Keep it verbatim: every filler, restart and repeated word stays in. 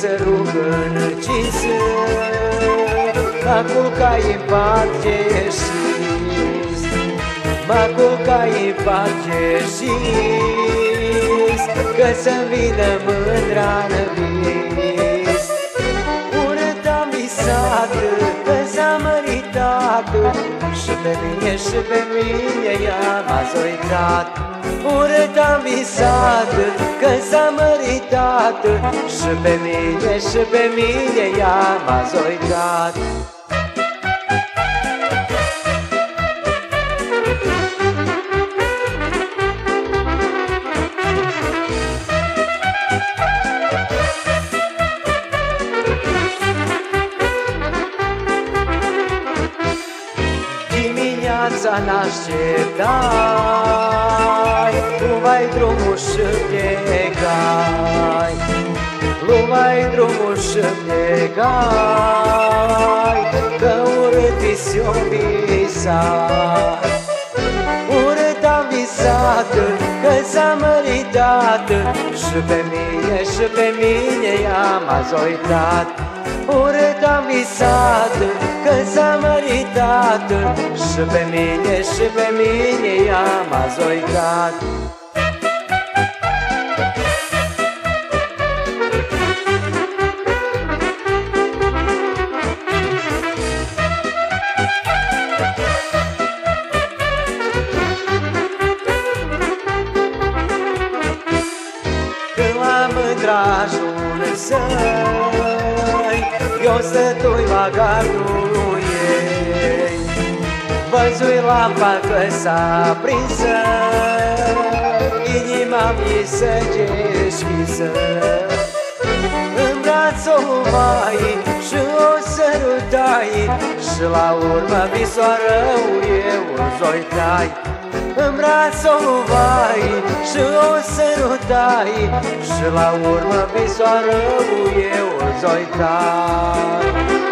să rug în cință, mă culcai în pat Ieșis, mă culcai în pat Ieșis, că să-mi vină mândra-n vis. Urât am visat că s-a măritat, și pe mine și pe mine ea m-a zoitat. Urât am visat că s-a măritat, și pe mine și pe mine ea m-a zoitat. Dimineața n-așteptai, luai drumul și plecai, luai drumul și plecai, că urât vis-o visat. Urât am visat că s-a măritat, și pe mine și pe mine ea m-a zoitat. Urât am visat că s-a măritat, și pe mine și pe mine ea m-a zoitat. Când la mândra ajunsă-i, eu stătui la gardul ei, văzui lampa că s-a prinsă, inima mi se deschisă. În braț o luai și o sărutai, și la urmă visoară-u eu o zoitai. În braț o luai și o sărutai, și la urmă visoară-u eu o zoitai.